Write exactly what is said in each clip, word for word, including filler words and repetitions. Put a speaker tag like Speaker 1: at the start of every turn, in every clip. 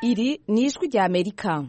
Speaker 1: Iri ni ijwi rya Amerika.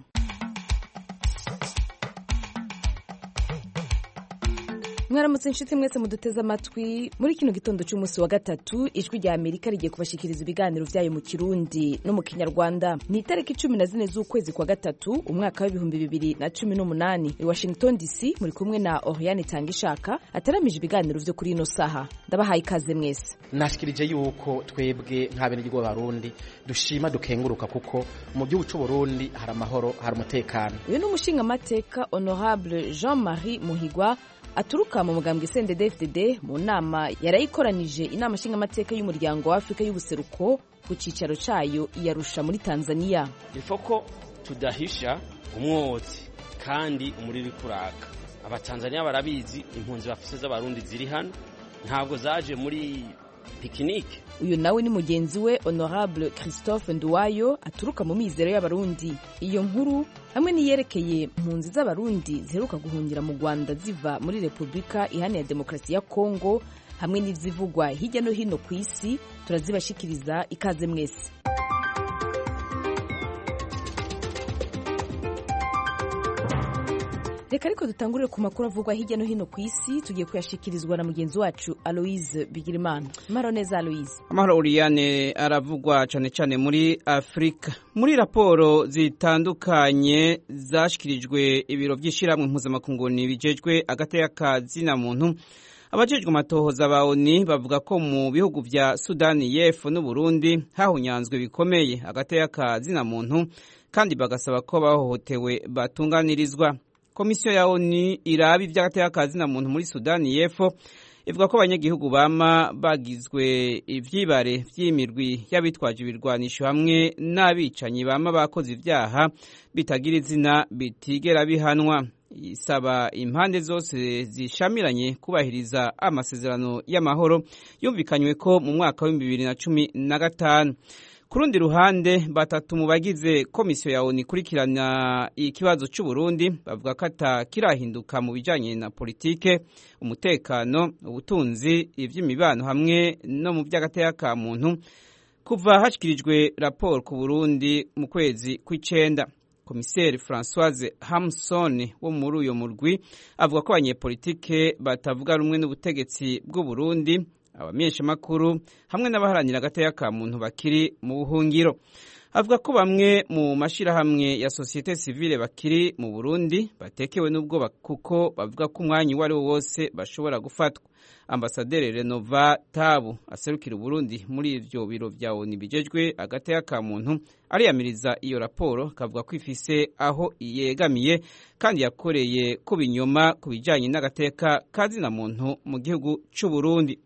Speaker 1: Mwaramutse inshuti mwese muduteze amatwi muri kino gitondo cy'umunsi wa gatatu. Ijwi rya Amerika rigiye kubashikiriza ibiganiro vyayo mu Kirundi no mu Kinyarwanda. Ni itariki cumi na zine z'ukwezi kwa gatatu umwaka w'ibihumbi bibiri na cumi n'umunani. I Washington D C muri kumwe na Oriane Tangishaka ataramije ibiganiro vyo kuri ino saha. Ndabahaye ikaze mwese.
Speaker 2: Nashikirije yuko twebwe nk'abenegihugu b'Abarundi dushima dukenguruka kuko mu gihugu cy'u Burundi hari amahoro, hari umutekano.
Speaker 1: Uyu ni umushinga mateka Honorable Jean-Marie Muhigwa aturuka mu mugambwe C N D D F D D mu nama yarayikoranije inama nshinga mateka y'umuryango wa Afrika y'ubuseruko ku cicaro cayo iyarusha muri Tanzania.
Speaker 3: Ifoko tudahisha umwotsi kandi umuriri kuraka. Abatanzania barabizi impunzi bafise z'Abarundi ziri hano ntabwo zaje muri pikinike.
Speaker 1: Uyu nawe ni mugenzi we Honorable Christophe Nduwayo aturuka mu mizero y'Abarundi. Iyo nkuru hamwe niyerekeye impunzi z'Abarundi ziheruka guhungira mu Rwanda ziva muri Republika Iharanira Demokarasi ya Kongo hamwe n'izivugwa hirya no hino ku isi turazibashikiriza. Ikaze mwese. Reka ariko dutangurire ku makuru avugwa hirya no hino ku isi tugiye kuyashikirizwa na mugenzi wacu Aloise Bigirimana. Maro neza Aloise.
Speaker 4: Amahoro Oriane, aravugwa cyane cyane muri Afrika. Muri raporo zitandukanye zashikirijwe ibiro by'ishiramwe mpuzamakungu bijejwe agateka kazina muntu, abajejwe amatohoza ba O N U bavuga ko mu bihugu vya Sudani y'Epfo n'u Burundi hahunyanzwe bikomeye agateka kazina muntu kandi bagasaba ko bahohotewe batunganirizwa. Komisiyo ya O N U iraba ivy'agateka kazina muntu muri Sudani y'Epfo ivuga ko abanyagihugu bama bagizwe ivyibare vy'imirwi y'abitwaje ibirwanisho hamwe n'abicanyi bama bakoze ivyaha bitagira izina bitigera bihanwa. Isaba impande zose zishamiranye kubahiriza amasezerano y'amahoro yumvikanywe ko mu mwaka wa bibiri na cumi na gatanu. Kurundi ruhande batatu mu bagize komisiyo ya O N U ikurikirana ikibazo cy'u Burundi bavuga ko atakirahinduka mu bijanye na politike, umutekano, ubutunzi, ivy'imibano hamwe no mu by'agateka ka muntu kuva hashikirijwe raporo ku Burundi mu kwezi kw'icenda. Komiseri Françoise Hamson wo muri uyo murwi avuga ko abanyepolitike batavuga rumwe n'ubutegetsi bw'u Burundi, abamenyesha makuru hamwe n'abaharanira agateka ka muntu bakiri mu buhungiro. Avuga ko bamwe mu mashirahamwe ya societe civile bakiri mu Burundi batekewe n'ubwoba kuko bavuga ko umwanya wari wose bashobora gufatwa. Ambasaderi Renova Tabu aserukira Burundi muri ivyo biro vya O N U bijejwe agateka ka muntu ariyamiriza iyo raporo, kavuga ko ifise aho yegamiye kandi yakoreye ku binyoma ku bijanye n'agateka kazina muntu mu gihugu c'u Burundi.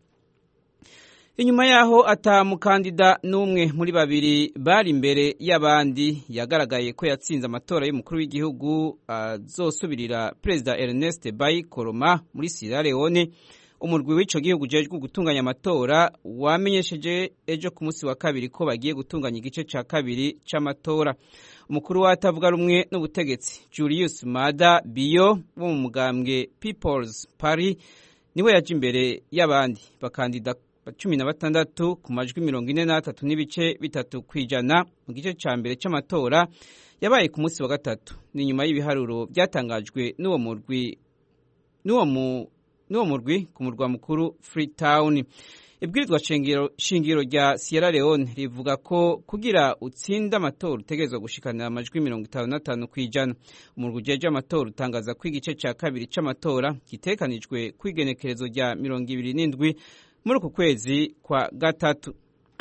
Speaker 4: Inyuma yaho ata mukandida n'umwe muri babiri bari imbere y'abandi yagaragaye ko yatsinze amatora y'umukuru w'igihugu azosubirira Perezida Ernest Bai Koroma muri Sierra Leone, umurwi w'ico gihugu ujejwe gutunganya amatora wamenyesheje ejo ku munsi wa kabiri ko bagiye gutunganya igice ca kabiri c'amatora. Umukuru watavuga rumwe n'ubutegetsi Julius Maada Bio wo mu mugambwe People's Party niwe yaje imbere y'abandi bakandida cumi na batandatu ku majwi mirongo ine n'atatu n'ibice bitatu kwijana mu gice ca mbere c'amatora yabaye ku munsi wa gatatu. Ni nyuma y'ibiharuro byatangajwe n'uwo murwi n'uwo mu n'uwo murwi ku murwa mukuru Freetown. Ibwirizwa shingiro shingiro rya Sierra Leone rivuga ko kugira utsinda amatora utegerezwa gushikanira amajwi mirongo itanu n'atanu kwijana. Umurwi ujeje amatora utangaza ko igice ca kabiri c'amatora gitekanijwe kwigenekerezo rya mirongo ibiri n'indwi muri uku kwezi kwa gatatu.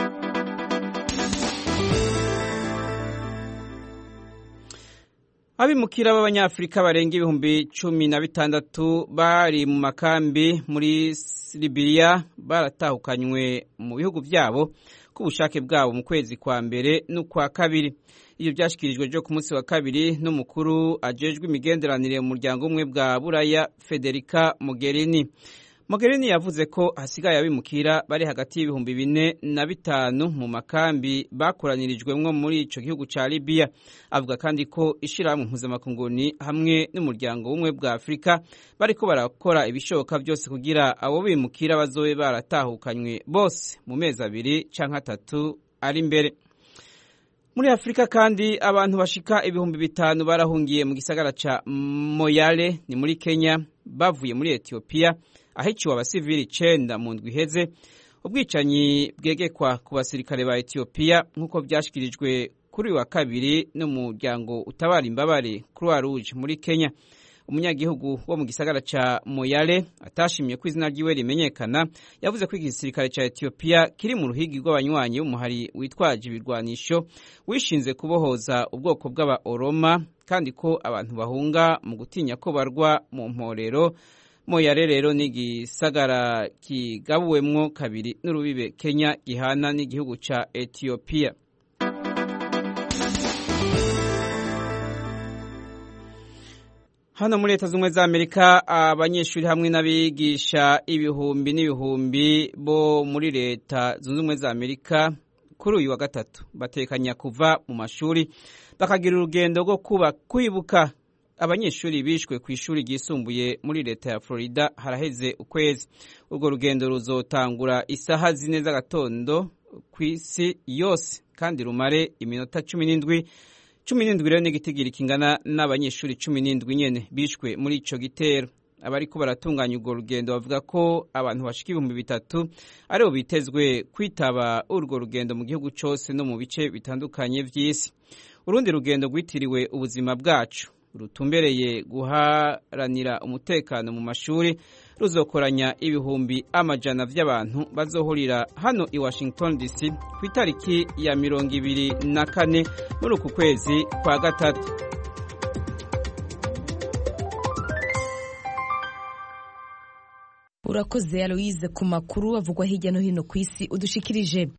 Speaker 4: Abimukira b'Abanyafrika barenga ibihumbi cumi na bitandatu bari mu makambi muri Libya baratahukanywe mu bihugu vyabo ku bushake bwabo mu kwezi kwa mbere n'ukwa kabiri. Iyo byashikirijwe jo ku munsi wa kabiri n'umukuru ajejwe imigenderanire mu muryango umwe bwa Buraya Federica Mogherini. Mogherini yavuze ko hasigaye abimukira bari hagati y'ibihumbi bine na bitanu mu makambi bakoranirijwemwo muri ico gihugu ca Libya. Avuga kandi ko ishirahamwe mpuzamakungu hamwe n'umuryango w'umwe bwa Afrika bariko barakora ibishoboka byose kugira abo bimukira bazobe baratahukanywe bose mu mezi abiri canke atatu ari imbere. Muri Afrika kandi abantu bashika ibihumbi bitanu barahungiye mu gisagara ca Moyale ni muri Kenya bavuye muri Ethiopia ahiciwe abasivili icenda mu ndwi iheze. Ubwicanyi bwegekwa ku basirikare ba Ethiopia nk'uko byashikirijwe kuri wa kabiri n'umuryango utabara imbabare Croix Rouge muri Kenya. Umunyagihugu wo mu gisagara ca Moyale atashimye ko izina ryiwe rimenyekana yavuze ko igisirikare ca Ethiopia kiri mu ruhigi rw'abanywanyi b'umuhari witwaje ibirwanisho wishinze kubohoza ubwoko bw'aba Oroma kandi ko abantu bahunga mu gutinya ko barwa mu mporero. Moyale rero ni igisagara kigabuwemwo kabiri n'urubibe Kenya gihana n'igihugu ca Ethiopia. Hano muri Leta Zunze za Amerika abanyeshuri hamwe n'abigisha ibihumbi n'ibihumbi bo muri Leta Zunze za Amerika kuri uyu wa gatatu batekanya kuva mu mashuri bakagira urugendo rwo kuba kwibuka abanyeshuri bishwe ku ishuri ryisumbuye muri Leta ya Florida haraheze ukwezi. Urwo rugendo ruzotangura isaha zine z'agatondo ku isi yose kandi rumare iminota cumi n'indwi. cumi n'indwi rero n'igitigiri kingana n'abanyeshuri cumi n'indwi nyene bishwe muri ico gitero. Abariko baratunganya urwo rugendo bavuga ko abantu bashika ibihumbi bitatu aribo bitezwe kwitaba urwo rugendo mu gihugu cose no mu bice bitandukanye vy'isi. Urundi rugendo rwitiriwe ubuzima bwacu rutumbereye guharanira umutekano mu mashuri ruzokoranya ibihumbi amajana vy'abantu bazohurira hano i Washington D C ku itariki ya mirongo ibiri na kane muri uku kwezi kwa gatatu.
Speaker 1: Urakoze Aloise ku makuru avugwa hirya no hino ku isi udushikirije.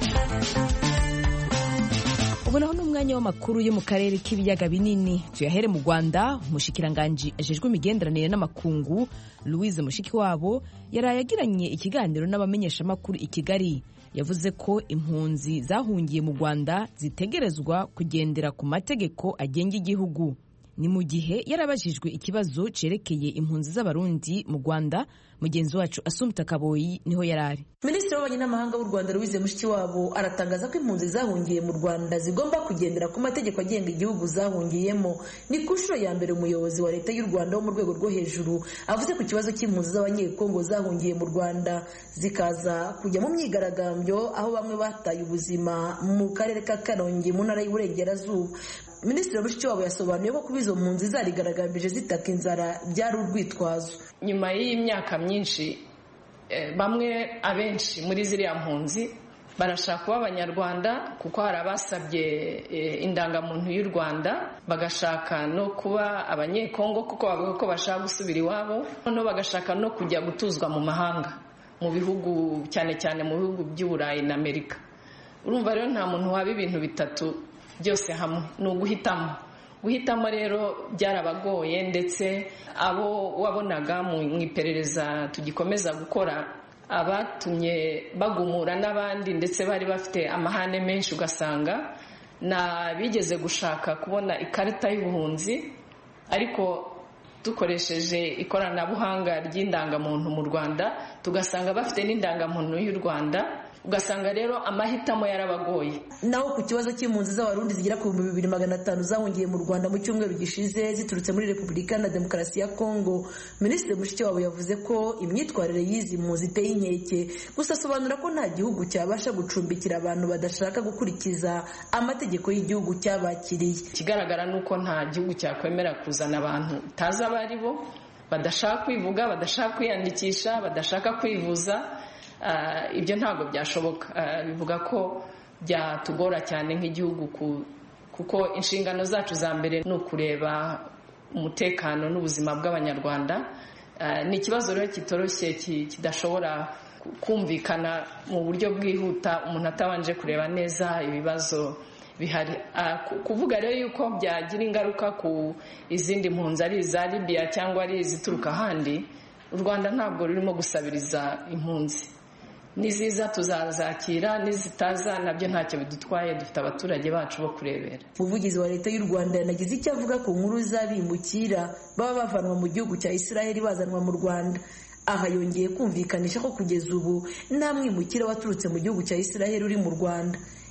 Speaker 1: Ubonaho n'umwanya w'amakuru yo mu karere k'ibiyaga binini. Tuyahere mu Rwanda, umushikiranganje ajejwe imigenderanire n'amakungu Louise Mushikiwabo yaraye agiranye ikiganiro n'abamenyesha makuru i Kigali. Yavuze ko impunzi zahungiye mu Rwanda zitegerezwa kugendera ku mategeko agenga igihugu. Ni mu gihe yarabajijwe ikibazo cerekeye impunzi z'abarundi mu Rwanda. Mugenzi wacu Assumpta Kaboyi niho yarari.
Speaker 5: Minisitiri w'Ububanyi n'Amahanga w'u Rwanda Louise Mushikiwabo aratangaza ko impunzi zahungiye mu Rwanda zigomba kugendera ku mategeko agenga igihugu zahungiyemo. Ni ku nshuro ya mbere umuyobozi wa leta y'u Rwanda wo mu rwego rwo hejuru avuze ku kibazo cy'impunzi z'abanyekongo zahungiye mu Rwanda zikaza kujya mu myigaragambyo aho bamwe bataye ubuzima mu karere ka Karongi mu ntara y'Uburengerazuba. Minisitiri Mushikiwabo yasobanuye ko kubizo mpunzi zarigaragambije zitaka inzara byari urwitwazo.
Speaker 6: Nyuma y'imyaka myinshi bamwe abenshi muri ziriya mpunzi barashaka kuba abanyarwanda kuko hari abasabye indangamuntu y'u Rwanda, bagashaka no kuba abanyekongo kuko bavuga ko bashaka gusubira iwabo, noneho bagashaka no kujya gutuzwa mu mahanga mu bihugu cyane cyane mu bihugu by'Uburayi na Amerika. Urumva rero nta muntu waba ibintu bitatu byose hamwe, ni uguhitamo. Guhitamo rero byarabagoye, ndetse abo wabonaga mu iperereza tugikomeza gukora abatumye bagumura n'abandi ndetse bari bafite amahane menshi, ugasanga na bigeze gushaka kubona ikarita y'ubuhunzi ariko dukoresheje ikoranabuhanga ry'indangamuntu mu Rwanda tugasanga bafite n'indangamuntu y'u Rwanda, ugasanga rero amahitamo yarabagoye.
Speaker 5: Naho ku kibazo cy'impunzi z'abarundi zigera ku bihumbi bibiri magana atanu zahungiye mu Rwanda mu cyumweru gishize ziturutse muri Repubulika na Demokarasi ya Kongo, Minisitiri Mushikiwabo yavuze ko imyitwarire y'izi mpunzi iteye inkeke, gusa asobanura ko nta gihugu cyabasha gucumbikira abantu badashaka gukurikiza amategeko y'igihugu cyabakiriye.
Speaker 6: Ikigaragara ni uko nta gihugu cyakwemera kuzana abantu utazi abo ari bo, badashaka kwivuga, badashaka kwiyandikisha, badashaka kwivuza. Uh, ibyo ntabwo byashoboka. Uh, bivuga ko byatugora cyane nk'igihugu kuko inshingano zacu za mbere ni ukureba umutekano n'ubuzima bw'abanyarwanda. Uh, ni ikibazo rero kitoroshye kidashobora kumvikana mu buryo bwihuta umuntu atabanje kureba neza ibibazo bihari. Uh, kuvuga rero yuko byagira ingaruka ku izindi mpunzi ari iza Libya cyangwa ari izituruka ahandi, u Rwanda ntabwo rurimo gusabiriza impunzi. Niziza tuzazakira, nizitaza nabyo ntacyo bidutwaye, dufite abaturage bacu bo kurebera.
Speaker 5: Umuvugizi wa leta y'u Rwanda yanagize icyo avuga ku nkuru z'abimukira baba bavanwa mu gihugu cya Israeli bazanwa mu Rwanda. Aha yongeye kumvikanisha ko kugeza ubu nta mwimukira waturutse mu gihugu cya Israeli uri mu Rwanda.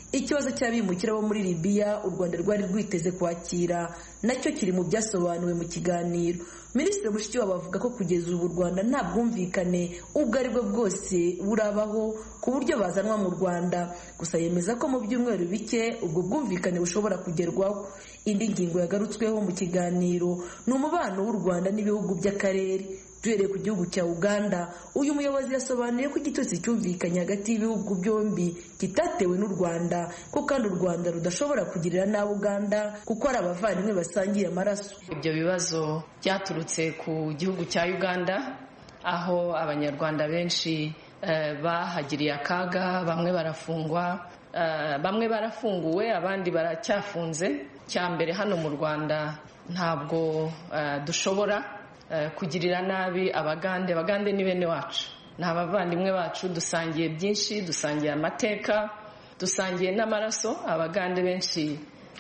Speaker 5: ikibazo cy'abimukira bo muri Libya u Rwanda rwari rwiteze kwakira nacyo kiri mu byasobanuwe mu kiganiro. Minisitiri Mushikiwabo avuga ko kugeza ubu u Rwanda nta bwumvikane ubwo ari bwo bwose burabaho ku buryo bazanwa mu Rwanda, gusa yemeza ko mu byumweru bike ubwo bwumvikane bushobora kugerwaho. Indi ngingo yagarutsweho mu kiganiro ni umubano w'u Rwanda n'ibihugu by'akarere. Duhereye ku gihugu cya Uganda, uyu muyobozi yasobanuye ko igitutsi cyumvikanye hagati y'ibihugu byombi kitatewe n'u Rwanda, ko kandi u Rwanda rudashobora kugirira nabi Uganda kuko ari abavandimwe basangiye amaraso.
Speaker 6: Ibyo bibazo byaturutse ku gihugu cya Uganda, aho abanyarwanda benshi uh, bahagiriye akaga, bamwe barafungwa, uh, bamwe barafunguwe, abandi baracyafunze. Cya mbere hano mu Rwanda ntabwo uh, dushobora kugirira nabi abagande. Abagande ni bene wacu, ni abavandimwe bacu, dusangiye byinshi, dusangiye amateka, dusangiye n'amaraso. Abagande benshi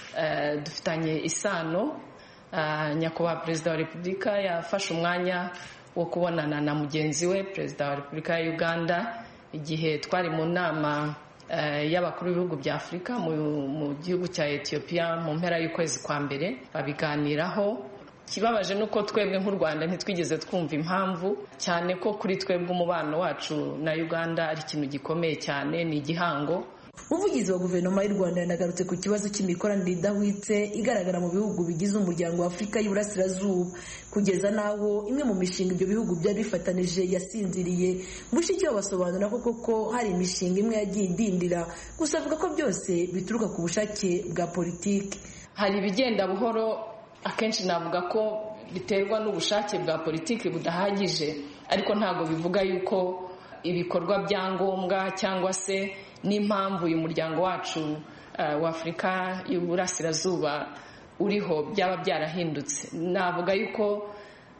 Speaker 6: uh, dufitanye isano. uh, nyakubahwa perezida wa repubulika yafashe umwanya wo kubonana na mugenzi we perezida wa repubulika ya Uganda igihe twari mu nama uh, y'abakuru b'ibihugu bya Afurika mu, mu gihugu cya Ethiopia mu mpera y'ukwezi kwa mbere, babiganiraho. Kibabaje nuko twebwe nk'u Rwanda ntitwigeze twumva impamvu, cyane ko kuri twebwe umubano wacu na Uganda ari ikintu gikomeye cyane, ni igihango.
Speaker 5: Umuvugizi wa guverinoma y'u Rwanda yanagarutse ku kibazo cy'imikoranire idahwitse igaragara mu bihugu bigize umuryango wa Afurika y'Iburasirazuba, kugeza naho imwe mu mishinga ibyo bihugu byari bifatanije yasinziriye. Mushikiwabo basobanura ko koko hari imishinga imwe yagiye idindira, gusa avuga ko byose bituruka ku bushake bwa politiki.
Speaker 6: Hari ibigenda buhoro, akenshi navuga ko biterwa n'ubushake bwa politiki budahagije, ariko ntabwo bivuga yuko ibikorwa bya ngombwa cyangwa se n'impamvu uyu muryango wacu uh, wa Afurika y'Uburasirazuba uriho byaba byarahindutse. Navuga yuko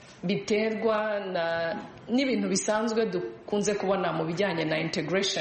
Speaker 6: biterwa na n'ibintu bisanzwe dukunze kubona mu bijyanye na integration,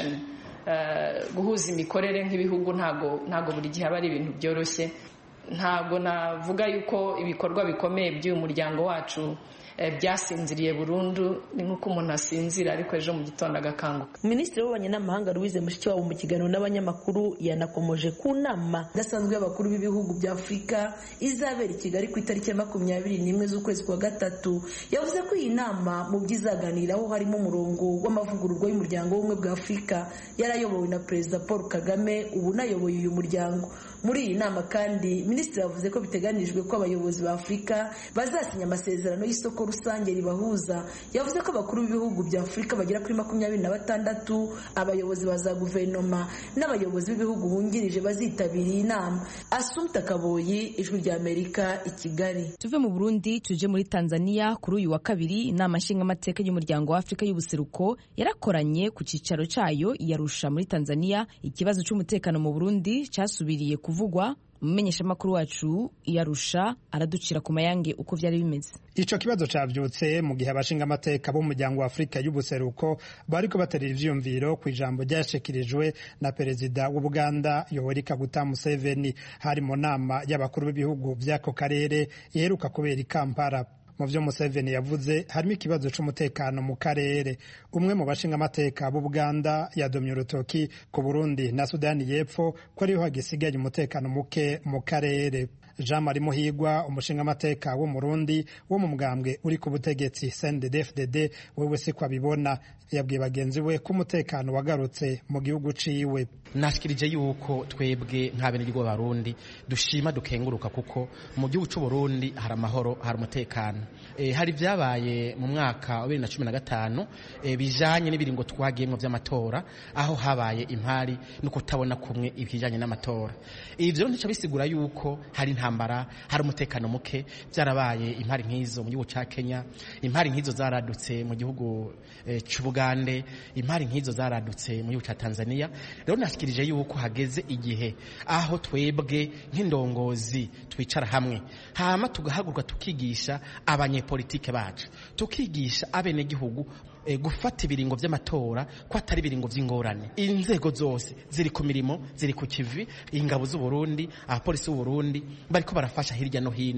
Speaker 6: uh, guhuza imikorere nk'ibihugu. ntago ntago buri gihe aba ari ibintu byoroshye. Ntabwo navuga yuko ibikorwa bikomeye by'uyu muryango wacu byasinziriye burundu, ni nk'uko umuntu asinzira ariko ejo mu gitondo agakanguka.
Speaker 5: Minisitiri w'ububanyi n'amahanga Louise Mushikiwabo mu kiganiro n'abanyamakuru yanakomoje ku nama idasanzwe y'abakuru b'ibihugu bya Afurika izabera i Kigali ku itariki ya makumyabiri n'imwe z'ukwezi kwa gatatu. Yavuze ko iyi nama mu byizaganiraho harimo umurongo w'amavugururwa y'umuryango w'ubumwe bwa Afurika yarayobowe na Perezida Paul Kagame, ubu nayoboye uyu muryango. Muri iyi nama kandi Minisitiri yavuze ko biteganijwe ko abayobozi ba Afurika bazasinya amasezerano y'isoko rusange ribahuza. Yavuze ko abakuru b'ibihugu bya Afurika bagera kuri makumyabiri na batandatu, abayobozi ba za guverinoma n'abayobozi b'ibihugu bungirije bazitabiriye inama. Assumpta Kaboyi, Ijwi rya Amerika, i Kigali.
Speaker 1: Tuve mu Burundi tuje muri Tanzania. Kuri uyu wa kabiri inama nshingamateka y'umuryango wa Afurika y'ubuseruko yarakoranye ku cicaro cayo i Arusha muri Tanzania. Ikibazo cy'umutekano mu Burundi cyasubiriye kuvugwa. Umumenyeshamakuru wacu Yarusha araducira ku mayange uko byari bimeze.
Speaker 7: Ico kibazo cavyutse mu gihe abashinga amateka bo muryango wa Afrika y'ubuseruko bariko baterera ivyumviro ku ijambo ryashikirijwe na perezida w'u Buganda Yoweri Kaguta Museveni hari mu nama y'abakuru b'ibihugu by'ako karere iheruka kubera i Kampala. Mu vyo Museveni yavuze harimo ikibazo c'umutekano mu karere. Umwe mu bashinga amateka b'u Buganda yadomye urutoki ku Burundi na Sudani y'Epfo ko ariho hagisigaye umutekano muke mu karere. Jean Marie Muhigwa, umushinga amateka wo mu Burundi wo mu mugambwe uri ku butegetsi C N D D F D D, wewe se kwabibona, yabwiye bagenzi we ko umutekano wagarutse mu gihugu ciwe.
Speaker 2: Nashikirije yuko twebwe nk'abenegihugu b'Abarundi dushima dukenguruka kuko mu gihugu cy'u Burundi hari amahoro, hari umutekano. E, hari byabaye mu mwaka wa bibiri na cumi na gatanu e, bijanye n'ibiringo twagiyemo vy'amatora aho habaye impari no kutabona kumwe ibijanye n'amatora. Ivyo ndica bisigura yuko hari intambara, hari umutekano muke. Byarabaye impari nk'izo mu gihugu ca Kenya, impari nk'izo zaradutse mu gihugu e, c'Ubugande, impari nk'izo zaradutse mu gihugu ca Tanzania. Rero nashikirije yuko hageze igihe aho twebwe nk'indongozi twicara hamwe hama tugahaguruka tukigisha abanyepolitike bacu, tukigisha abenegihugu e, gufata ibiringo vy'amatora ko atari ibiringo vy'ingorane. Inzego zose ziri ku mirimo, ziri ku kivi, ingabo z'u Burundi, abapolisi b'u Burundi bariko barafasha hirya no hino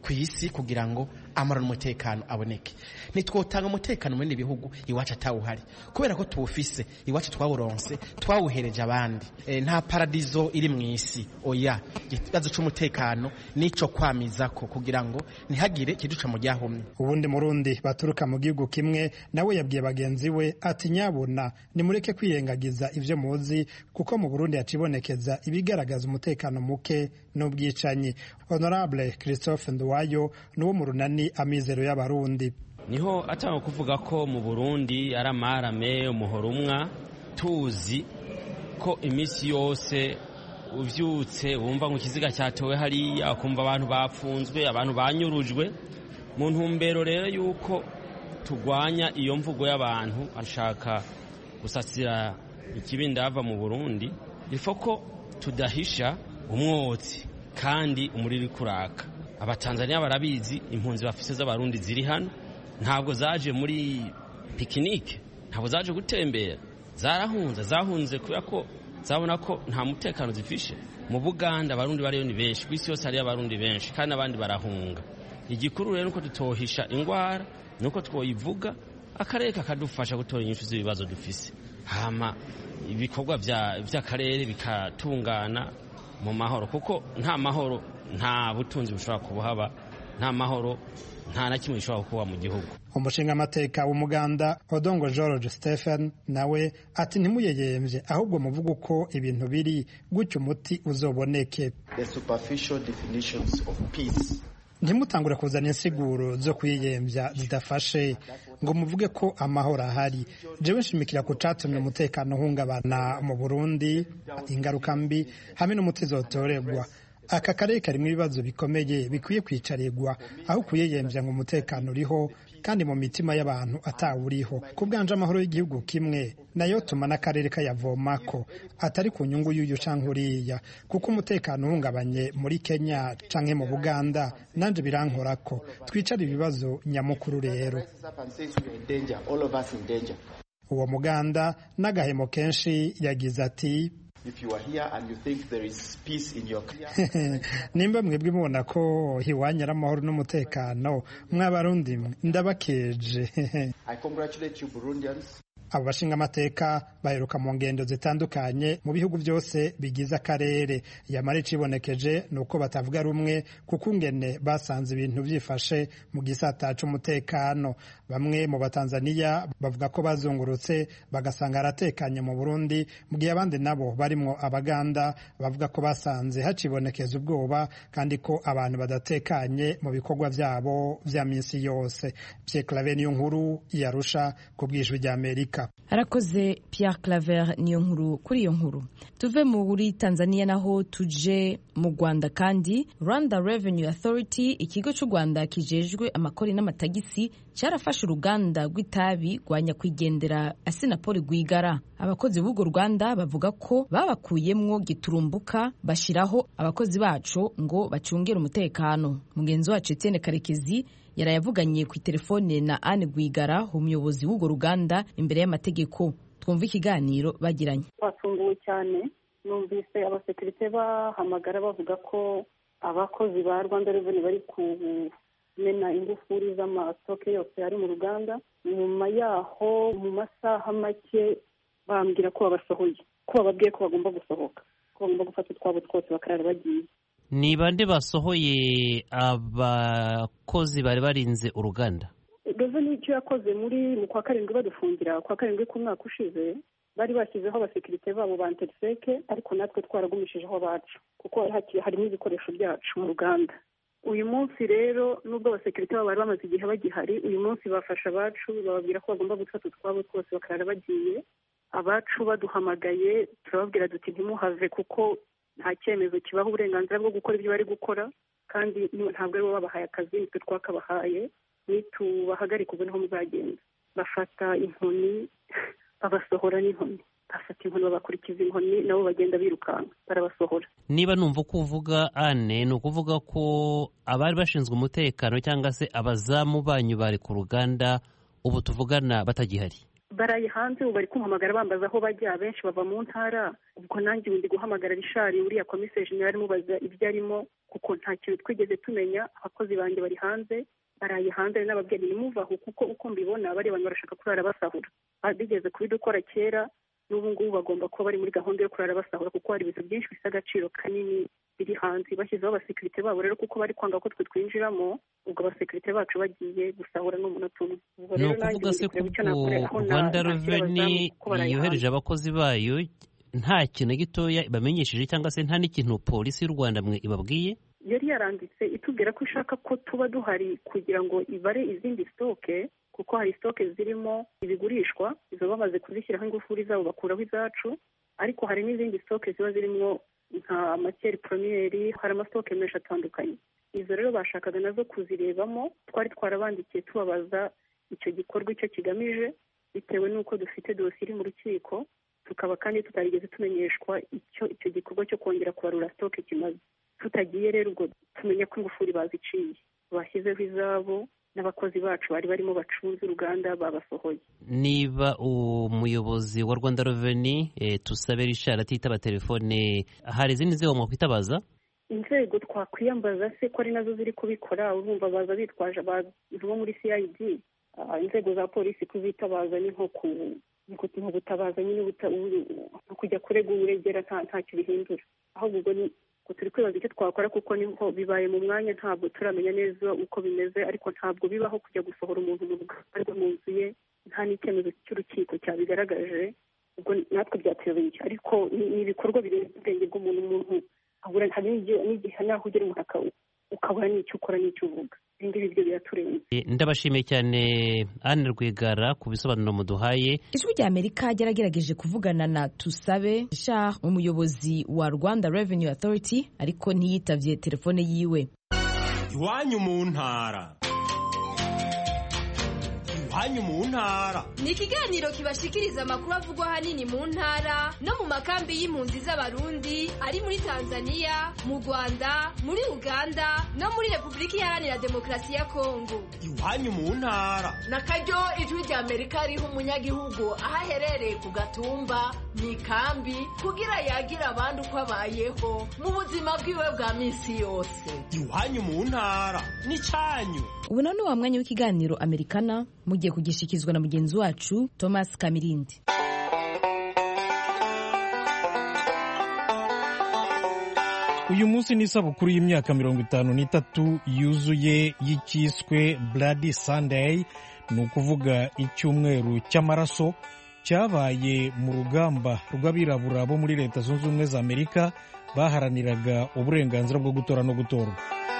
Speaker 2: ku isi kugira ngo amahoro n'umutekano aboneke. Nitwotanga umutekano muri bihugu iwacu atawuhari kubera ko tuwufise iwacu twawuronse twawuhereje abandi. E, nta paradizo iri mu isi oya, ikibazo c'umutekano nico kwamizako kugira ngo ntihagire kiduca mu ryahumye.
Speaker 7: Ubundi Murundi baturuka mu gihugu kimwe nawe yabwiye bagenzi we ati nyabona nimureke kwiyengagiza ivyo muzi kuko mu Burundi yacibonekeza ibigaragaza umutekano muke n'ubwicanyi. Honorable Christophe Nduwayo nuwo mu runani amizero y'abarundi.
Speaker 3: Niho atanga kuvuga ko mu Burundi ari amarame umuhoro umwa tuzi ko imisi yose uvyutse wumva ngo kiziga cyatowe hariya akumva abantu bapfunzwe abantu banyurujwe mu ntumbero rero yuko tugwanya iyo mvugo y'abantu ashaka gusasira ikibindava mu Burundi ifoko tudahisha umwotsi kandi umuriro kuraka. Abatanzania barabizi impunzi bafise z'abarundi ziri hano ntabwo zaje muri pikinike, ntabwo zaje gutembera, zarahunze zahunze kubera ko zabona ko nta mutekano zifishe. Mu Buganda abarundi bariyo ni benshi, kwisi yose hari abarundi benshi kandi abandi barahunga. Igikuru rero nuko tutohisha ingwara, nuko twoyivuga akarere kakadufasha gutora inyishu z'ibibazo dufise, hama ibikorwa vya vy'akarere bikatungana mu mahoro, kuko nta mahoro nta butunzi bushobora kubuhaba, nta mahoro nta na kimwe gishobora kuba mu gihugu.
Speaker 7: Umushinga amateka w'Umuganda Odongo George Stephen nawe ati ntimuyeyemvye ahubwo muvuga uko ibintu biri gutyo umuti uzoboneke.
Speaker 8: The superficial definitions of peace.
Speaker 7: Ntimutangure kuzana insiguro zo kwiyemvya zidafashe ngo muvuge ko amahoro ahari. Jewe nshimikira ko catumye umutekano uhungabana mu Burundi, ingaruka mbi hamwe n'umuti zotorerwa. Aka karere karimwo ibibazo bikomeye bikwiye kwicarirwa aho kuyeyemvya ngo umutekano uriho kandi mu mitima y'abantu atawuriho. Kubwanje amahoro y'igihugu kimwe nayo tuma n'akarere kayavomako atari ku nyungu y'uyu canke uriya, kuko umutekano uhungabanye muri Kenya canke mu Buganda nanje birankorako. Twicara ibibazo nyamukuru rero. Uwo Muganda n'agahemo kenshi yagize ati
Speaker 8: If you are here and you think there is peace in your country.
Speaker 7: Nimba mwebwe mubona ko hiwanya amahoro n'umutekano mw'abarundi ndabakeje.
Speaker 8: I congratulate you Burundians.
Speaker 7: Abo bashinga amateka baheruka mu ngendo zitandukanye mu bihugu byose bigize akarere. Yamara icibonekeje nuko batavuga rumwe kuko ungene basanze ibintu byifashe mu gisata c'umutekano. Bamwe mu Batanzania bavuga ko bazungurutse bagasanga aratekanye mu Burundi, mu gihe abandi nabo barimo Abaganda bavuga ko basanze hacibonekeza ubwoba kandi ko abantu badatekanye mu bikorwa byabo vya minsi yose. Pierre Claver niyo nkuru yarusha ku bwijwi rya Amerika.
Speaker 1: Arakoze Pierre Claver niyo nkuru kuri iyo nkuru. Tuve muri Tanzania naho tuje mu Rwanda kandi Rwanda Revenue Authority, ikigo cy'u Rwanda kijejwe amakori n'amatagisi, cyarafashe uruganda rw'itabi rwa nyakwigendera Assinapol Rwigara. Abakozi b'urwo Rwanda bavuga ko babakuyemwo giturumbuka bashiraho abakozi bacu ngo bacungere umutekano. Mugenzi wacu Etienne Karekezi yarayavuganye ku telefone na Anne Rwigara, umuyobozi w'urwo ruganda imbere y'amategeko. Twumva ikiganiro bagiranye.
Speaker 9: Twatunguwe cyane, numvise abasekirite bahamagara bavuga ko abakozi ba Rwanda Revenue bari kumena ingufuri z'amastoke yose ari mu ruganda. Nyuma yaho mu masaha make bambwira ko babasohoye, ko bababwiye ko bagomba gusohoka, ko bagomba gufata utwabo twose bakarara bagiye.
Speaker 10: Ni bande basohoye abakozi bari barinze uruganda?
Speaker 9: Revenue icyo yakoze muri mu kwa karindwi badufungira kwa karindwi ku mwaka ushize, bari bashyizeho abasekirite babo ba Interseke, ariko natwe twaragumishijeho abacu kuko harimo ibikoresho byacu mu ruganda. Uyu munsi rero nubwo abasekirite babo bari bamaze igihe bagihari, uyu munsi bafasha abacu bababwira ko bagomba gufata utwabo twose bakarara bagiye. Abacu baduhamagaye turababwira duti ntimuhave kuko nta cyemezo kibaho uburenganzira bwo gukora ibyo bari gukora, kandi ntabwo ari bo babahaye akazi, nitwe twakabahaye. Nitubahagarika ubu niho muzagenda. Bafata inkoni babasohora n'inkoni, bafata inkoni babakurikiza inkoni, nabo bagenda birukanka barabasohora.
Speaker 10: Niba numva uko uvuga Anne, ni ukuvuga ko abari bashinzwe umutekano cyangwa se abazamu banyu bari ku ruganda ubu tuvugana batagihari?
Speaker 9: baraye hanze ubu bari kumpamagara bambaza aho bajya, benshi bava mu ntara. Ubwo nanjye undi guhamagara Richard uriya komiseri jenerali mubaza ibyo arimo, kuko nta kintu twigeze tumenya. Abakozi banjye bari hanze, baraye hanze n'ababyeyi nimuvaho, kuko uko mbibona bari abantu barashaka kurara basahura. Bigeze kubidukora kera, n'ubu ngubu bagomba kuba bari muri gahunda yo kurara basahura, kuko hari ibintu byinshi bifite agaciro kanini biri hanze. Bashyizeho abasekirite babo rero, kuko bari kwanga ko twe twinjiramo, ubwo abasekirite bacu bagiye gusahura n'umunota umwe.
Speaker 10: Ni ukuvuga se ko Rwanda Revenue yohereje abakozi bayo nta kintu gitoya bamenyesheje, cyangwa se nta n'ikintu polisi y'u Rwanda mwe ibabwiye?
Speaker 9: Yari yaranditse itubwira ko ishaka ko tuba duhari kugira ngo ibare izindi stoke, kuko hari stoke zirimo ibigurishwa, izo bamaze kuzishyiraho ingufuri zabo bakuraho izacu, ariko hari n'izindi stoke ziba zirimo nka matière première, hari amastoke menshi atandukanye. Izo rero bashakaga nazo kuzirebamo, twari twarabandikiye tubabaza icyo gikorwa icyo kigamije, bitewe n'uko dufite dosiye iri mu rukiko, tukaba kandi tutarigeze tumenyeshwa icyo icyo gikorwa cyo kongera kubarura stoke kimaze. Tutagiye rero ubwo tumenya ko ingufuri baziciye, bashyizeho izabo, n'abakozi bacu bari barimo bacunze uruganda babasohoye.
Speaker 10: Niba umuyobozi wa Rwanda Revenue e, tusabe Richard atitaba telefone, hari izindi nzego mwakwitabaza?
Speaker 9: Inzego twakwiyambaza se ko ari nazo ziri kubikora, urumva baza bitwaje abantu bo muri C I D. Uh, inzego za polisi kuzitabaza ni nko ku nko gutabaza nyine kujya kurega uregera nta ntacyo bihindura. Ahubwo ni ko turi kwibaza icyo twakora, kuko niho bibaye mu mwanya ntabwo turamenya neza uko bimeze, ariko ntabwo bibaho kujya gusohora umuntu mu bwari mu nzu ye nta n'icyemezo cy'urukiko cyabigaragaje. Ubwo natwe byatuyobeye, ariko ni ibikorwa birenze ubwenge bw'umuntu. Umuntu ahura hari n'igihe naho ugera umuntu ukabura n'icyo ukora n'icyo uvuga. Ibindi byo biraturenze.
Speaker 10: Ndabashimiye cyane Anne Rwigara ku bisobanuro muduhaye.
Speaker 1: Ijwi rya Amerika ryaragerageje kuvugana na Tusabe Richard, umuyobozi wa Rwanda Revenue Authority, ariko ntiyitavye telefone yiwe.
Speaker 11: Iwanyu mu ntara. Iwanyu mu ntara
Speaker 12: ni ikiganiro kibashikiriza amakuru avugwa hanini mu ntara no mu makambi y'impunzi z'abarundi ari muri Tanzania, mu Rwanda, muri Uganda no muri Repubulika Iharanira Demokarasi ya Kongo.
Speaker 11: Iwanyu mu ntara
Speaker 13: nakaryo ijwi rya Amerika riha umunyagihugu aho aherereye ku gatumba mu ikambi kugira yagira abandi uko abayeho mu buzima bwiwe bwa minsi yose.
Speaker 11: Iwanyu mu ntara ni cyanyu.
Speaker 1: Ubu none wa mwanya w'ikiganiro Amerikana mugiye kugishikizwa na mugenzi wacu Thomas Kamirindi.
Speaker 14: Uyu munsi ni isabukuru y'imyaka mirongo itanu n'itatu yuzuye y'ikiswe Bloody Sunday, ni ukuvuga icyumweru cy'amaraso cyabaye mu rugamba rw'abirabura bo muri Leta Zunze Ubumwe za Amerika baharaniraga uburenganzira bwo gutora no gutorwa.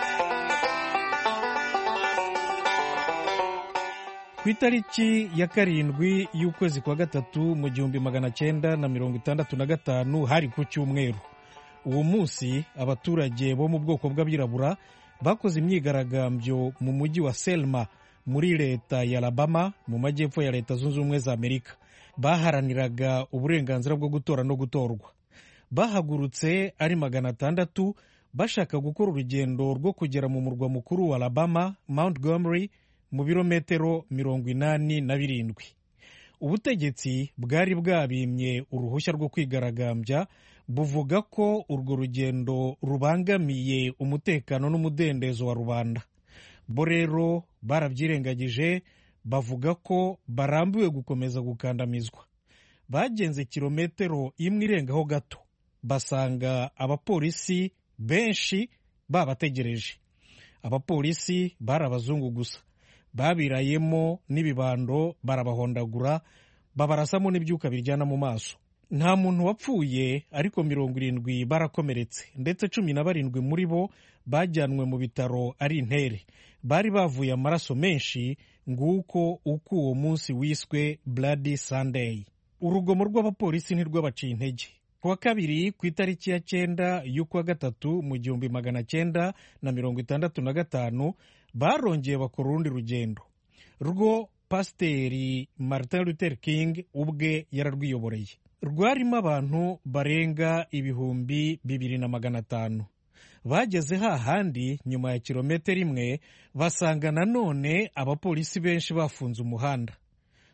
Speaker 14: Ku itariki ya karindwi y'ukwezi kwa gatatu mu gihumbi magana cyenda na mirongo itandatu na gatanu hari ku cyumweru. Uwo munsi abaturage bo mu bwoko bw'abirabura bakoze imyigaragambyo mu mujyi wa Selma muri leta ya Alabama mu majyepfo ya Leta Zunze Ubumwe za Amerika. Baharaniraga uburenganzira bwo gutora no gutorwa. Bahagurutse ari magana atandatu bashaka gukora urugendo rwo kugera mu murwa mukuru wa Alabama, Montgomery, mu birometero mirongo inani na birindwi. Ubutegetsi bwari bwabimye uruhushya rwo kwigaragambya, buvuga ko urwo rugendo rubangamiye umutekano n'umudendezo wa rubanda. Bo rero barabyirengagije, bavuga ko barambiwe gukomeza gukandamizwa. Bagenze kilometero imwe irengaho gato, basanga abapolisi benshi babategereje. Abapolisi bari abazungu gusa, babirayemo n'ibibando, barabahondagura, babarasamo n'ibyuka biryana mu maso. Nta muntu wapfuye, ariko mirongo irindwi barakomeretse, ndetse cumi na barindwi muri bo bajyanwe mu bitaro ari intere. Bari bavuye amaraso menshi, nguko uko uwo munsi wiswe Bloody Sunday. Urugomo rw'abapolisi ntirwabaciye intege. Kuwa kabiri ku itariki ya cyenda y'ukwa gatatu mu gihumbi magana cyenda na mirongo itandatu na gatanu barongeye bakora urundi rugendo. Rwo Pasiteri Martin Luther King ubwe yararwiyoboreye. Rwarimo abantu barenga ibihumbi bibiri na magana atanu. Bageze hahandi nyuma ya kilometero imwe basanga nanone abapolisi benshi bafunze umuhanda.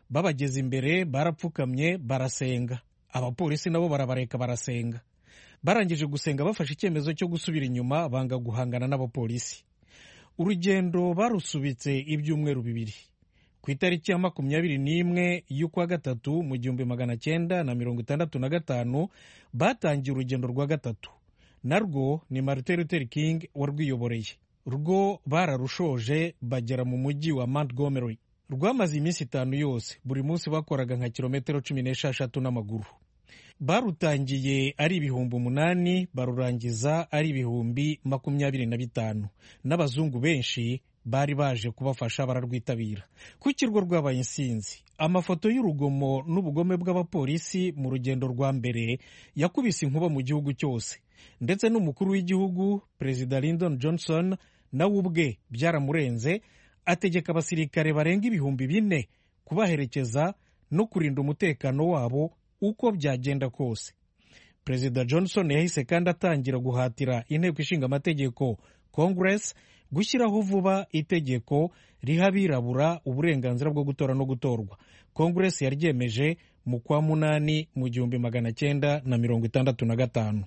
Speaker 14: babageze imbere barapfukamye barasenga, abapolisi nabo barabareka barasenga. Barangije gusenga bafashe icyemezo cyo gusubira inyuma, banga guhangana n'abapolisi. Urugendo barusubitse ibyumweru bibiri. Ku itariki ya makumyabiri n'imwe y'ukwa gatatu mu gihumbi magana cyenda na mirongo itandatu na gatanu batangiye urugendo rwa gatatu, narwo ni Martin Luther King warwiyoboreye. Rwo bararushoje bagera mu mujyi wa Montgomery. Rwamaze iminsi itanu yose, buri munsi bakoraga nka kilometero cumi n'esheshatu n'amaguru. Barutangiye ari ibihumbi umunani, barurangiza ari ibihumbi makumyabiri na bitanu. N'abazungu benshi bari baje kubafasha bararwitabira. Ku kirwa rwabaye insinzi. Amafoto y'urugomo n'ubugome bw'abapolisi mu rugendo rwa mbere yakubise inkuba mu gihugu cyose, ndetse n'umukuru w'igihugu Perezida Lyndon Johnson nawe ubwe byaramurenze, ategeka abasirikare barenga ibihumbi bine kubaherekeza no kurinda umutekano wabo uko byagenda kose. Perezida Johnson yahise kandi atangira guhatira inteko ishinga amategeko Congress gushyiraho vuba itegeko riha abirabura uburenganzira bwo gutora no gutorwa. Congress yaryemeje mu kwa munani mu gihumbi magana cyenda na mirongo itandatu na gatanu.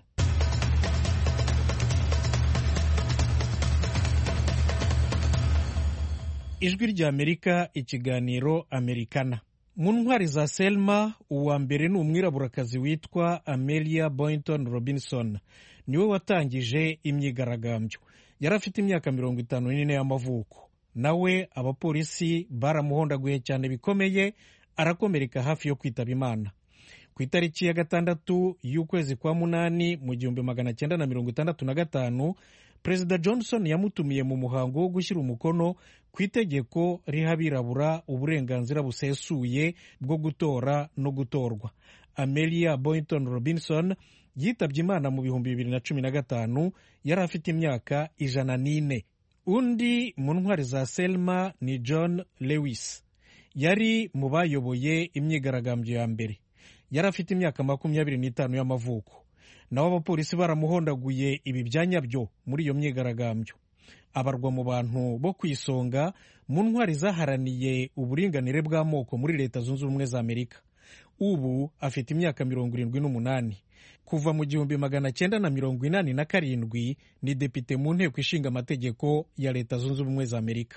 Speaker 14: Ijwi rya Amerika, ikiganiro Amerikana. Mu ntwari za Selma, uwa mbere ni umwiraburakazi witwa Amelia Boynton Robinson. Niwe watangije imyigaragambyo. Yari afite imyaka mirongo itanu n'ine y'amavuko. Nawe abapolisi baramuhondaguye cyane bikomeye, arakomereka hafi yo kwitaba Imana. Ku itariki ya gatandatu y'ukwezi kwa munani mu gihumbi magana cyenda na mirongo itandatu na gatanu, Perezida Johnson yamutumiye mu muhango wo gushyira umukono ku itegeko riha abirabura uburenganzira busesuye bwo gutora no gutorwa. Amelia Boynton Robinson yitabye Imana mu bihumbi bibiri na cumi na gatanu, yari afite imyaka ijana n'ine. Undi mu ntwari za Selma ni John Lewis. Yari mu bayoboye imyigaragambyo ya mbere. Yari afite imyaka makumyabiri n'itanu y'amavuko. Naho abapolisi baramuhondaguye ibi byanyabyo muri iyo myigaragambyo. Abarwa mu bantu bo kwisonga mu ntwari zaharaniye uburinganire bw'amoko muri Leta Zunze Ubumwe za Amerika. Ubu afite imyaka mirongo irindwi n'umunani. Kuva mu gihumbi magana cyenda na mirongo inani na karindwi ni depite mu nteko ishinga amategeko ya Leta Zunze Ubumwe za Amerika.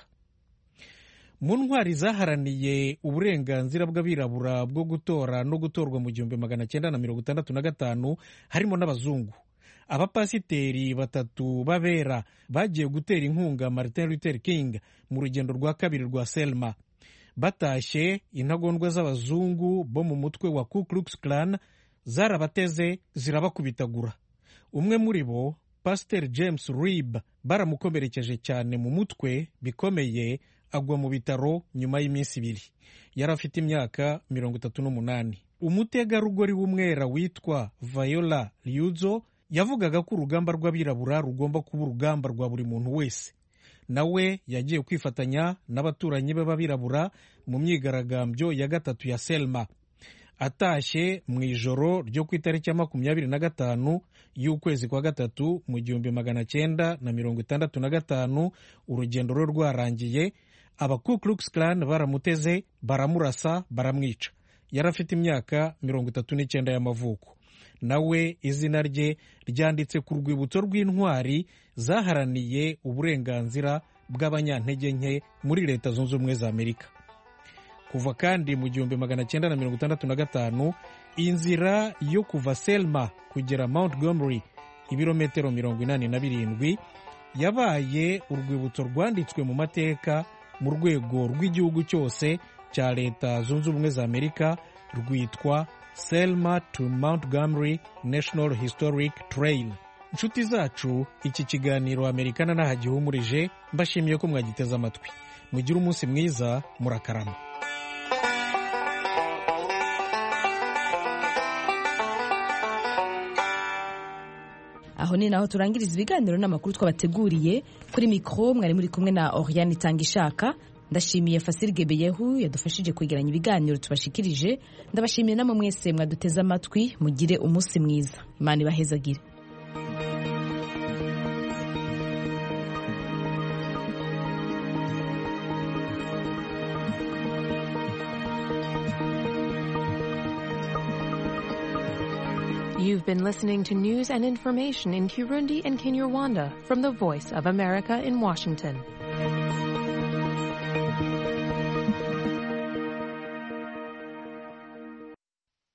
Speaker 14: Mu ntwari zaharaniye uburenganzira bw'abirabura bwo gutora no gutorwa mu gihumbi magana cyenda na mirongo itandatu na gatanu harimo n'abazungu. Abapasiteri batatu b'abera bagiye gutera inkunga Martin Luther King mu rugendo rwa kabiri rwa Selma. Batashye, intagondwa z'abazungu bo mu mutwe wa Ku Klux Klan zarabateze zirabakubitagura. Umwe muri bo, Pastor James Reeb, baramukomerekeje cyane mu mutwe bikomeye, agwa mu bitaro nyuma y'iminsi ibiri. Yari afite imyaka mirongo itatu n'umunani. Umutegarugori w'umwera witwa Viola Liuzzo yavugaga ko urugamba rw'abirabura rugomba kuba urugamba rwa buri muntu wese. Nawe yagiye kwifatanya n'abaturanyi be b'abirabura mu myigaragambyo ya gatatu ya Selma. Atashye mu ijoro ryo ku itariki ya makumyabiri na gatanu y'ukwezi kwa gatatu mu gihumbi magana cyenda na mirongo itandatu na gatanu, urugendo rwe rwarangiye, aba Ku Klux Klan baramuteze, baramurasa, baramwica. Yari afite imyaka mirongo itatu n'icyenda y'amavuko. Nawe izina rye ryanditse ku rwibutso rw'intwari zaharaniye uburenganzira bw'abanyantege nke muri Leta Zunze Ubumwe za Amerika. Kuva kandi mu gihumbi magana cyenda na mirongo itandatu na gatanu, inzira yo kuva Selma kugera Montgomery, ibirometero mirongo inani na birindwi, yabaye urwibutso rwanditswe mu mateka mu rwego rw'igihugu cyose cya Leta Zunze Ubumwe za Amerika, rwitwa Selma to Montgomery National Historic Trail. Inshuti zacu, iki kiganiro Amerikana nahagihumurije, mbashimiye ko mwagiteze amatwi. Mugire umunsi mwiza, murakarama.
Speaker 1: Aho ni naho turangiriza ibiganiro n'amakuru twabateguriye. Kuri mikro mwari muri kumwe na Oriane Itangishaka. Ndashimiye Fasil Gebeyehu yadufashije kwegeranya ibiganiro tubashikirije. Ndabashimiye namwe mwese mwaduteze amatwi. Mugire umunsi mwiza. Imana ibahezagire.
Speaker 15: You've been listening to news and information in Kirundi and Kinyarwanda from the Voice of America in Washington.